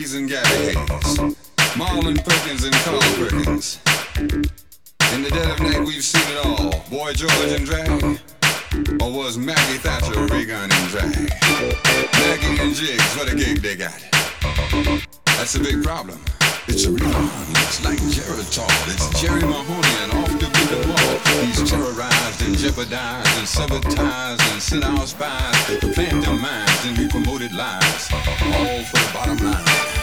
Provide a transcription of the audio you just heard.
and Gabby Hayes, Marlon Perkins and Carl Perkins. In the dead of night we've seen it all. Boy George and drag, or was Maggie Thatcher Regan and drag? Maggie and Jigs, what a gig they got. That's a big problem. It's a rerun. It's like Geritol. It's Jerry Mahoney and off the beat wall. He's terrorized and jeopardized and severed ties and sent our spies to plant their minds and we promoted lies. All for the bottom line.